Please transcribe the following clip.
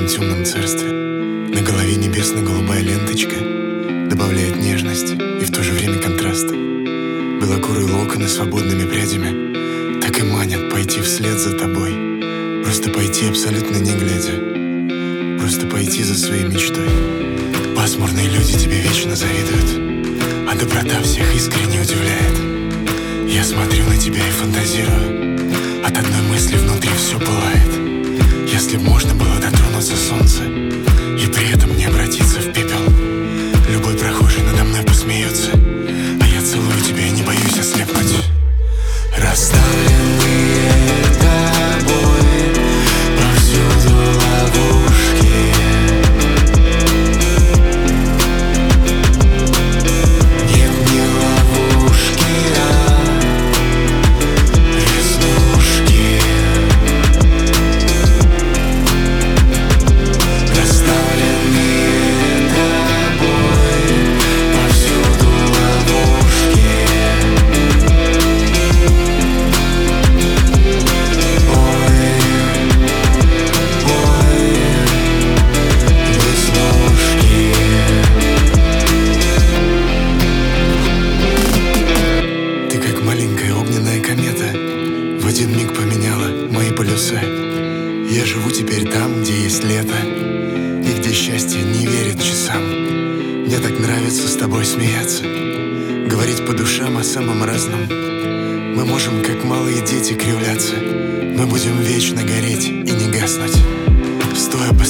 темном царстве. На голове небесно-голубая ленточка добавляет нежность и в то же время контраст. Белокурые локоны свободными прядями так и манят пойти вслед за тобой. Просто пойти абсолютно не глядя, просто пойти за своей мечтой. Пасмурные люди тебе вечно завидуют, а доброта всех искренне удивляет. Я смотрю на тебя и фантазирую, от одной мысли внутри все пылает. Если б можно было дотронуться солнца и при этом не обратиться в пепел, любой прохожий надо мной посмеется, а я целую тебя и не боюсь ослепнуть. Расставленные тобой повсюду ловушки, нет, не ловушки, а веснушки. Расставленные тобой повсюду ловушки. Ты как маленькая огненная комета в один миг поменяла мои полюса. Я живу теперь там, где есть лето и где счастье не верит часам. Мне так нравится с тобой смеяться, говорить по душам о самом разном. Мы можем, как малые дети, кривляться. Мы будем вечно гореть и не гаснуть, стоя по